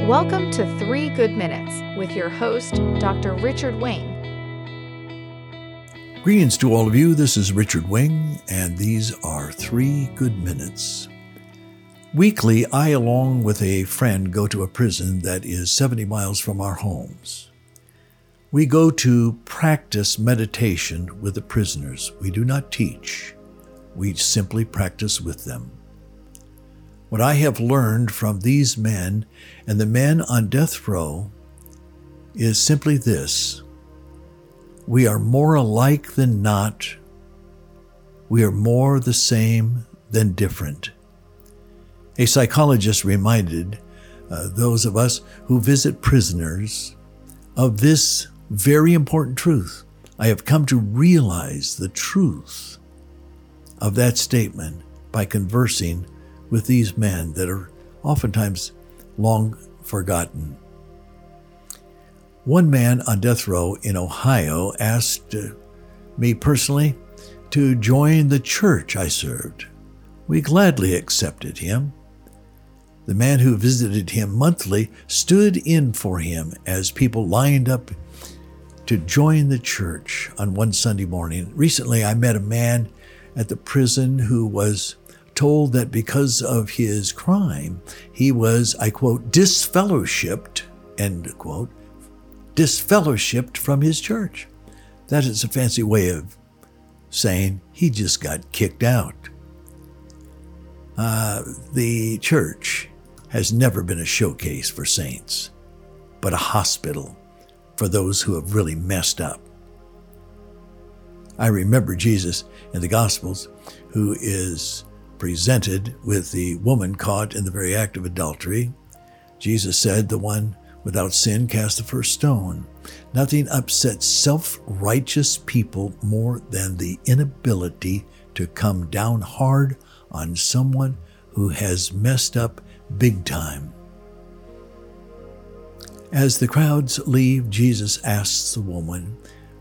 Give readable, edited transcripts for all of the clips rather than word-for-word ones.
Welcome to 3 Good Minutes with your host, Dr. Richard Wing. Greetings to all of you. This is Richard Wing, and these are 3 Good Minutes. Weekly, I, along with a friend, go to a prison that is 70 miles from our homes. We go to practice meditation with the prisoners. We do not teach. We simply practice with them. What I have learned from these men and the men on death row is simply this: we are more alike than not. We are more the same than different. A psychologist reminded those of us who visit prisoners of this very important truth. I have come to realize the truth of that statement by conversing with these men that are oftentimes long forgotten. One man on death row in Ohio asked me personally to join the church I served. We gladly accepted him. The man who visited him monthly stood in for him as people lined up to join the church on one Sunday morning. Recently, I met a man at the prison who was told that because of his crime, he was, I quote, disfellowshipped, end quote, disfellowshipped from his church. That is a fancy way of saying he just got kicked out. The church has never been a showcase for saints, but a hospital for those who have really messed up. I remember Jesus in the Gospels, who is presented with the woman caught in the very act of adultery. Jesus said, "The one without sin cast the first stone." Nothing upsets self-righteous people more than the inability to come down hard on someone who has messed up big time. As the crowds leave, Jesus asks the woman,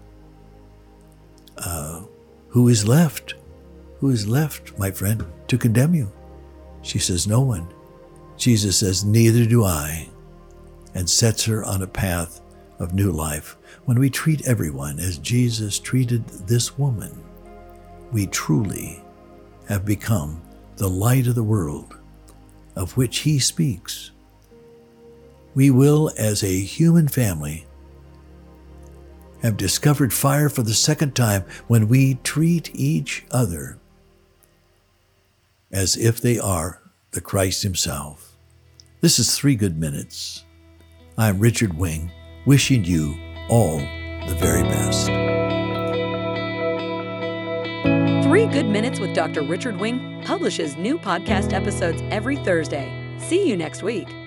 who is left? Who is left, my friend, to condemn you? She says, no one. Jesus says, neither do I, and sets her on a path of new life. When we treat everyone as Jesus treated this woman, we truly have become the light of the world, of which he speaks. We will, as a human family, have discovered fire for the second time when we treat each other as if they are the Christ himself. This is 3 Good Minutes. I'm Richard Wing, wishing you all the very best. 3 Good Minutes with Dr. Richard Wing publishes new podcast episodes every Thursday. See you next week.